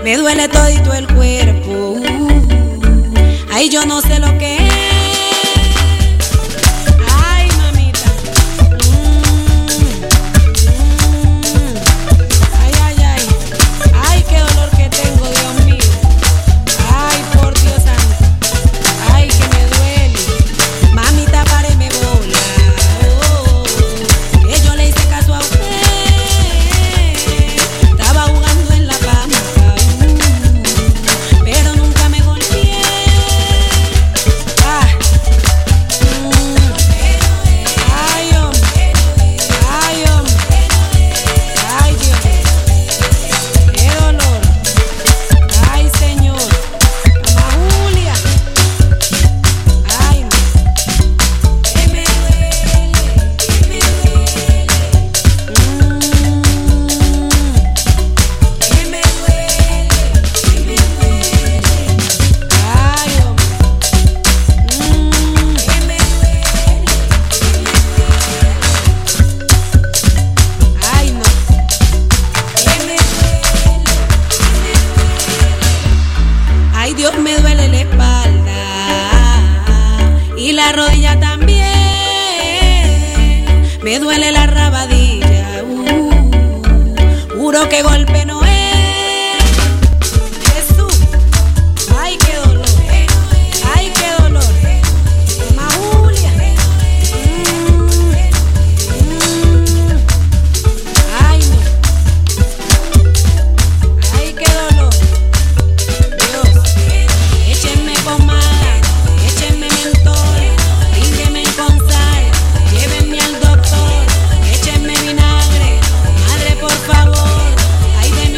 Me duele todito el cuerpo. Ay, yo no sé lo que es. Ay, mamita. Ay, ay, ay. Ay, qué dolor que tengo, Dios mío. Ay, por Dios santo. Ay, que me duele. Mamita, páreme bola. Que yo le hice caso a usted. Estaba jugando en la pampa, pero nunca me golpeé. Ay, hombre. Ay, hombre. Ay, Dios. Qué dolor. Ay, Señor. Mamá Julia. Ay, no. Que me duele, que me duele. Que me duele, que me duele. Ay, hombre. Que me duele, ay, no. Que me duele, ay, Dios, me duele la espalda y la rodilla también. Me duele la rabadilla. Juro que golpe no es. Jesús. Ay, qué dolor. Ay, qué dolor. Mamá Julia. Ay, no. Ay, qué dolor. Dios. Échenme pomada, échenme mentol, bríndeme con sal, llévenme al doctor, échenme vinagre, madre, por favor. Ay, deme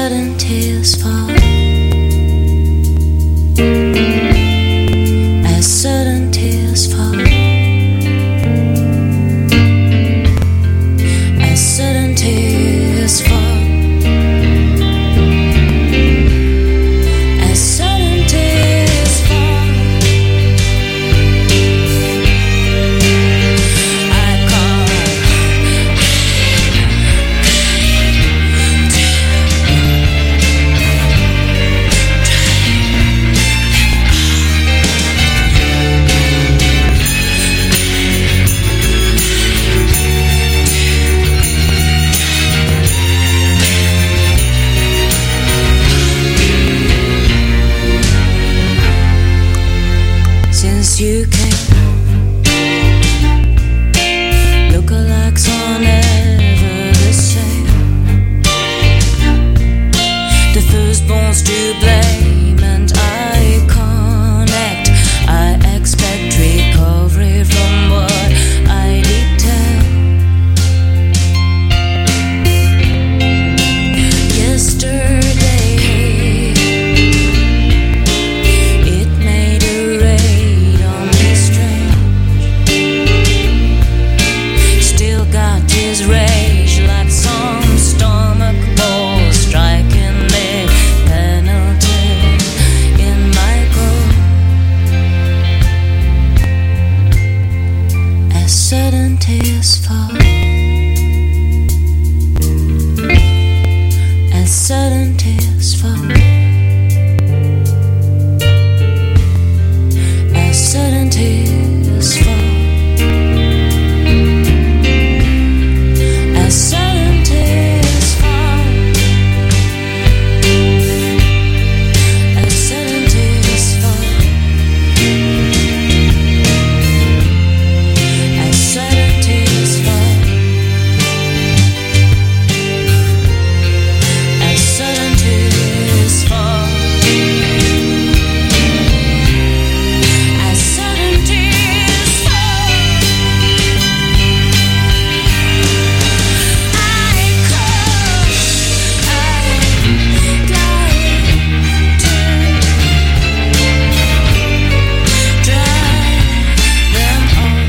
sudden tears fall, as sudden tears fall, as sudden tears fall. You came, lookalikes are never the same. The firstborn's to blame, and I connect. I expect recovery from what I detail. Yesterday, it made a raid on me strange. Still got his rage like some stomach ball striking me penalty in my grove. As sudden tears fall, as sudden tears fall, as sudden tears fall, as sudden tears fall, as sudden tears fall, as sudden tears fall, as sudden tears fall. As sudden tears fall, I come, I glide to dry them all.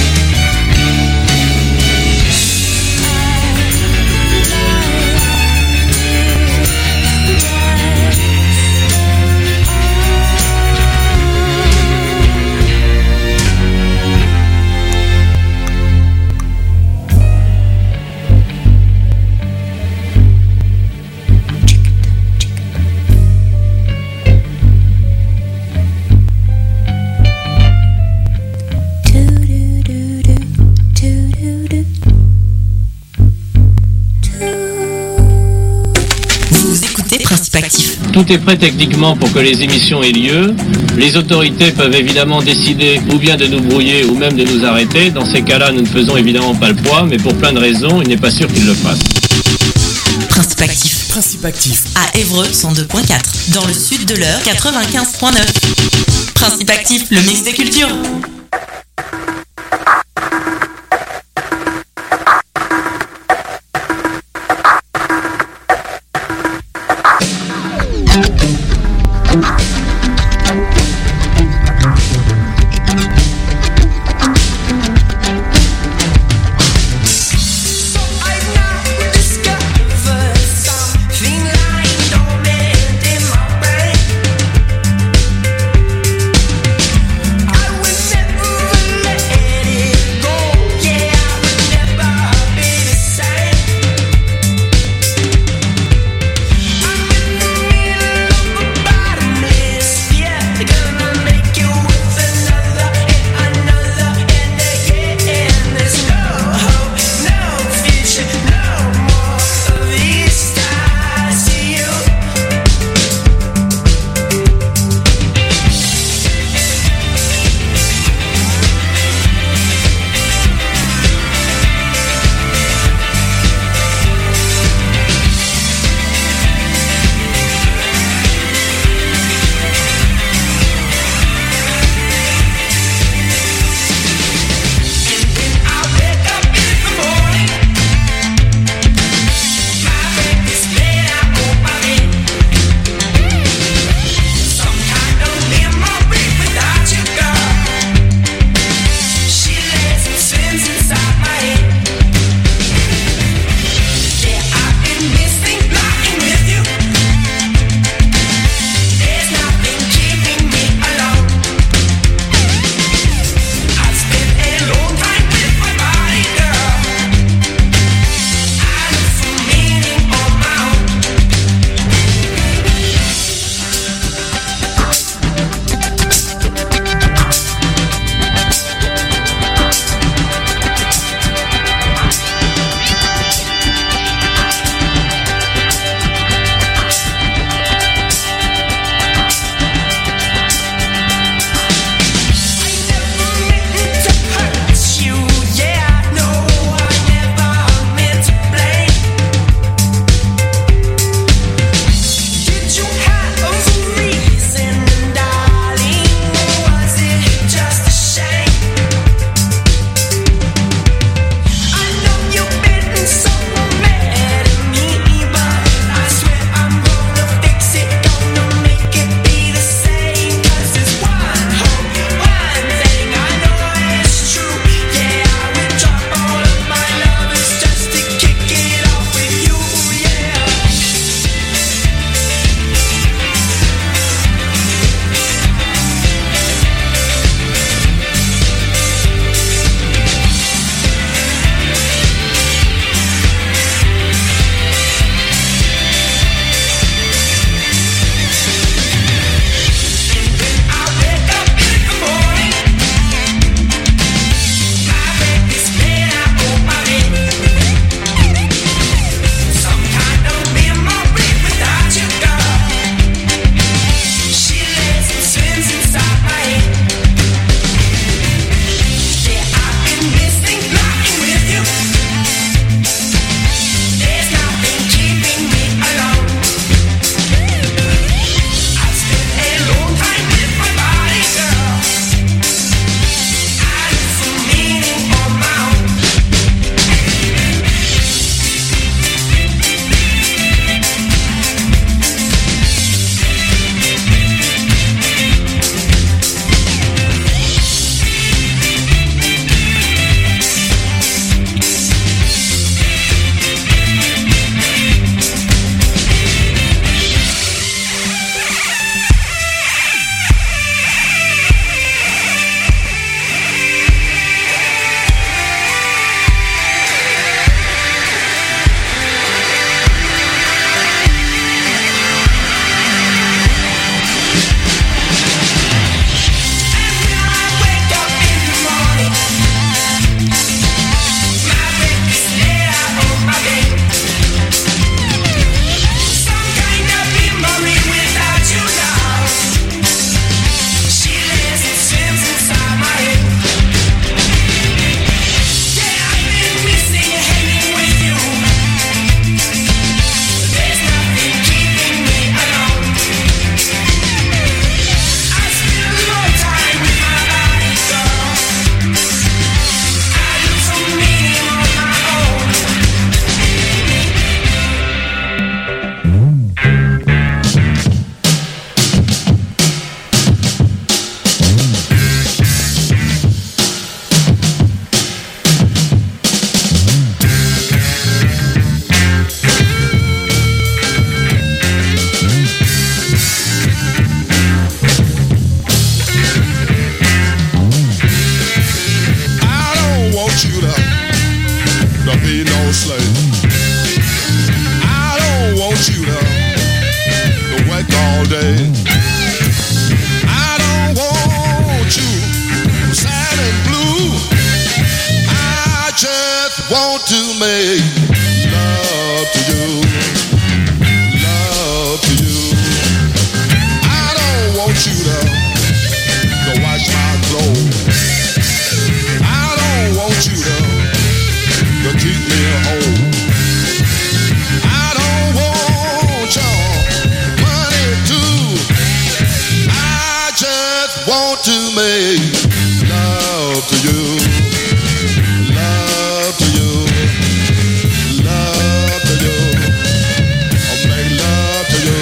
Vous écoutez Principe Actif. Tout est prêt techniquement pour que les émissions aient lieu. Les autorités peuvent évidemment décider ou bien de nous brouiller ou même de nous arrêter. Dans ces cas-là, nous ne faisons évidemment pas le poids, mais pour plein de raisons, il n'est pas sûr qu'ils le fassent. Principe Actif. Principe Actif. À Évreux 102.4. Dans le sud de l'Eure 95.9. Principe Actif, le mix des cultures. I was old slave. I don't want you to work all day. I don't want you sad and blue. I just want to make love to you. Love to you. I don't want you to wash my clothes. I don't want you to keep me home. I don't want your money too. I just want to make love to you. Love to you. Love to you. I'll make love to you.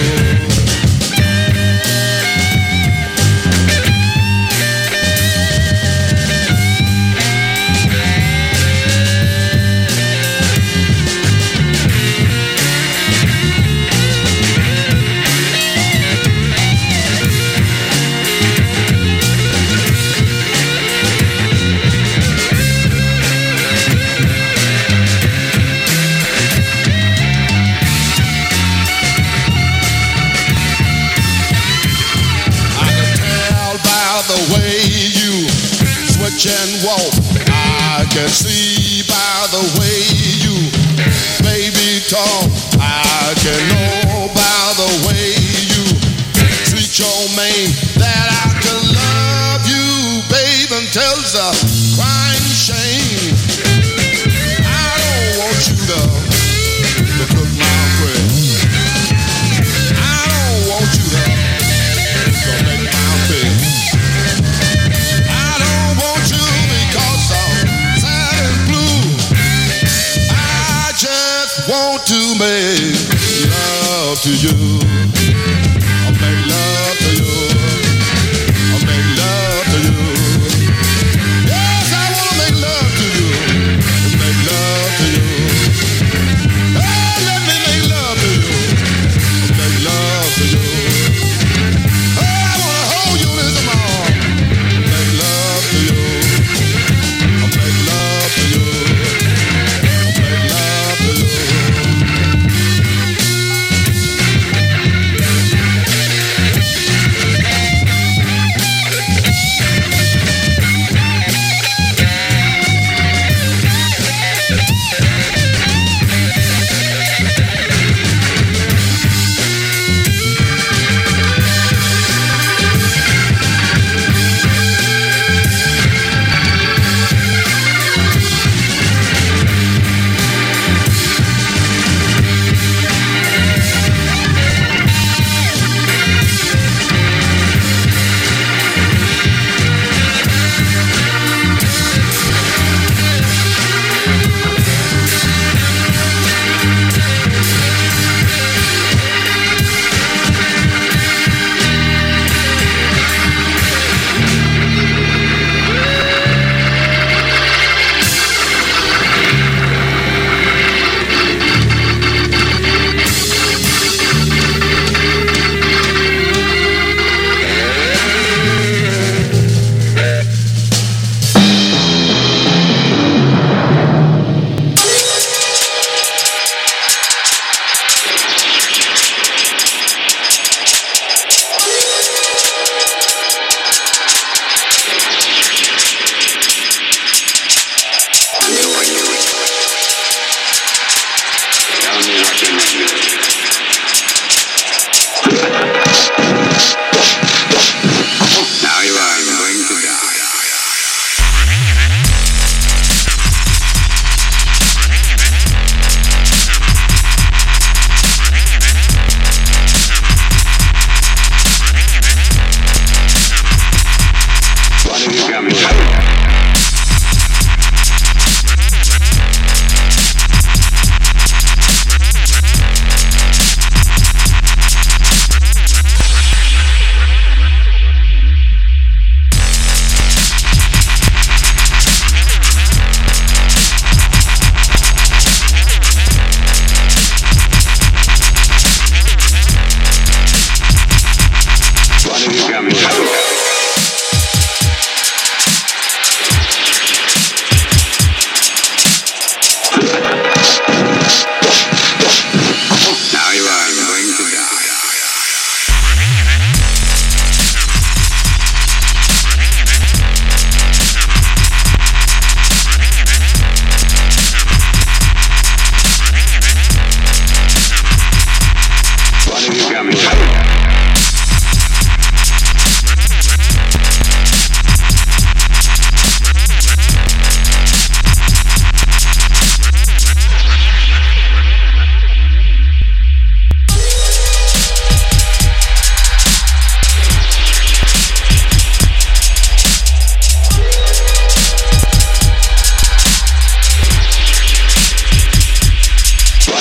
And walk, I can see by the way you baby talk. I can know by the way you treat your man that I can love you, babe, until the crying shame. I don't want you to cook my bread. I don't want you to make my bed. Want to make love to you. I'll make love to you. I'll make love to you. Yes, I want to make love to you. Make love to you. Hey, let me make love to you. Make love to you. Hey, I want to hold you in my arms. Make love to you. I'll make love to you. Make love to you.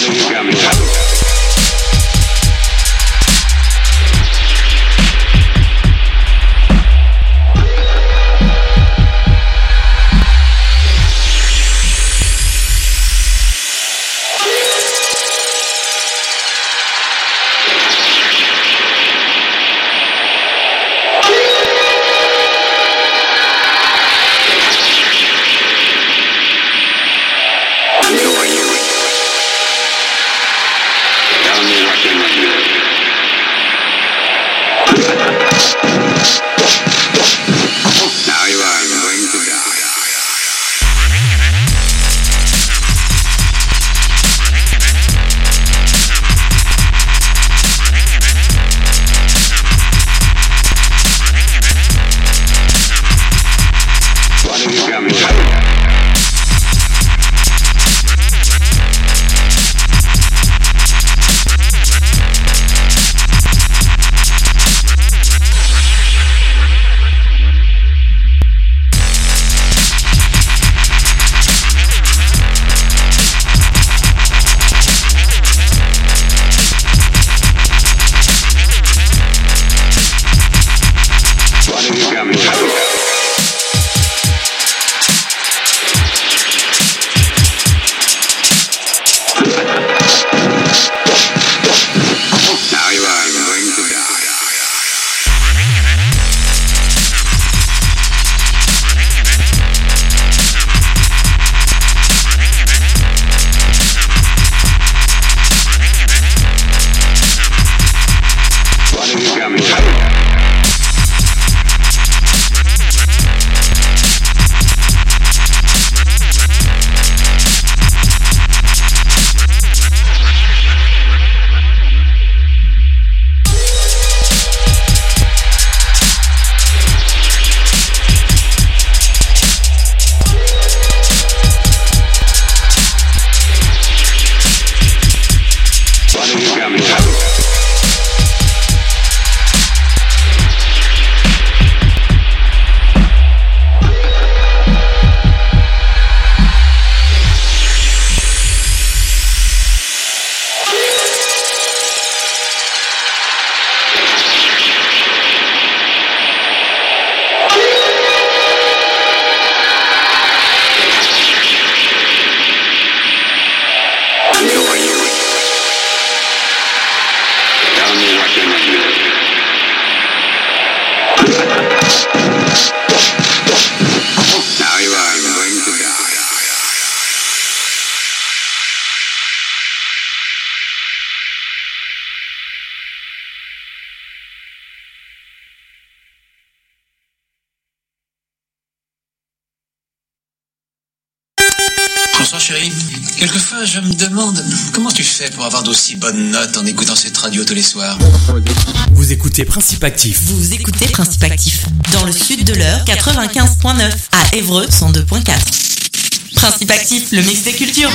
Bonsoir chérie. Quelquefois je me demande comment tu fais pour avoir d'aussi bonnes notes en écoutant cette radio tous les soirs. Vous écoutez Principe Actif. Vous écoutez Principe Actif dans le sud de l'heure 95.9 à Évreux 102.4. Principe Actif, le mix des cultures.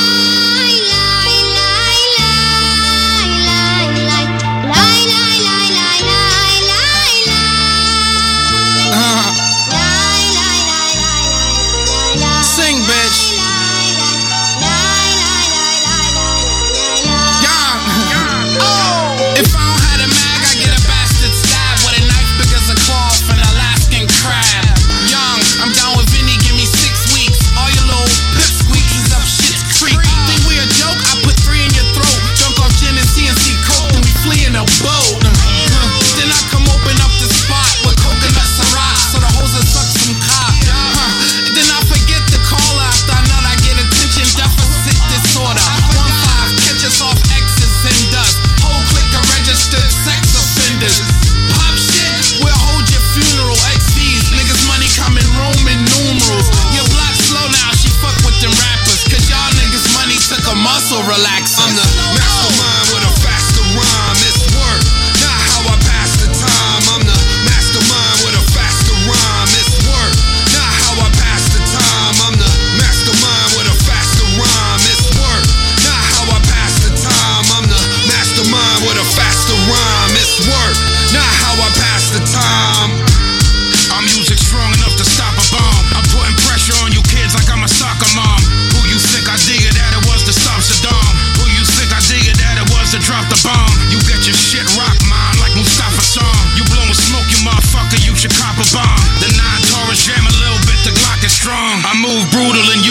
Sing, bitch. If I don't have a mag, I get a bastard stab with a knife big as a claw from an Alaskan crab. Young, I'm down with Vinny, give me 6 weeks. All your little pipsqueaks up shit's creek. Think we a joke? I put 3 in your throat. Drunk off gin and CNC coke, then we flee in a boat. Then I come open up the spot with coconut Ciroc, so the hoes will suck some cock. Then I forget the caller after I know I get attention deficit disorder. 1-5, catch us off X's and dust. Whole clique of registered sex offenders. Pop shit, we'll hold your funeral. XVs, niggas money come in Roman numerals. Your block slow now, she fuck with them rappers. Cause y'all niggas money took a muscle relaxer. I'm the mastermind with a faster rhyme. It's work, not how I pass the time. I'm the mastermind with a faster rhyme. It's work, not how I pass the time. I'm the mastermind with a faster rhyme. It's work, not how I pass the time. I'm the mastermind with a faster rhyme. It's work, not how I pass the time. I'm music strong enough to stop a bomb. I'm putting pressure on you kids like I'm a soccer mom. Who you think I did that it was to stop Saddam? Who you brutal and